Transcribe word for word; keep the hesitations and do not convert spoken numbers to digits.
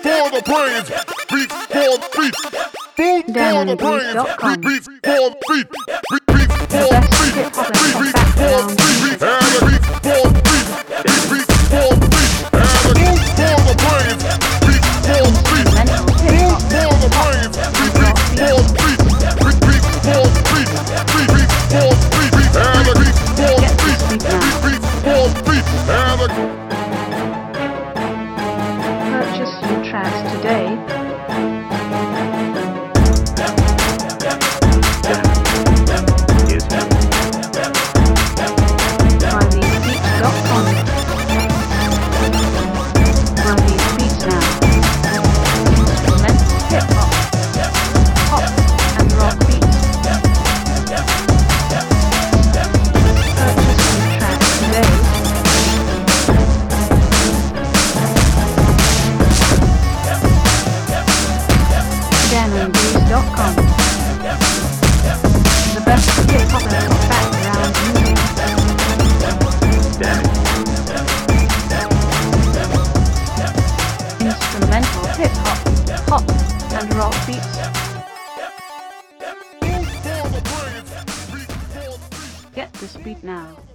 for the brains, beats for the feet. Food for the brains, beats for the feet. Beats for the feet, beats for the feet. And the beats for the feet, beats for the feet. And the food for the brains, beats for the feet. Food for the brains, beats for the feet. Beats for the feet, beats for the feet. And the beats for the feet, beats for the feet. And the Purchase your tracks today. Marleysbeats dot com. Marleysbeats now. Instrumental hip hop, pop and rock beats. Purchase your tracks today. Denonbeats dot com. The best hip hop and pop background music. Instrumental hip hop, pop and rock beats. Get this beat now.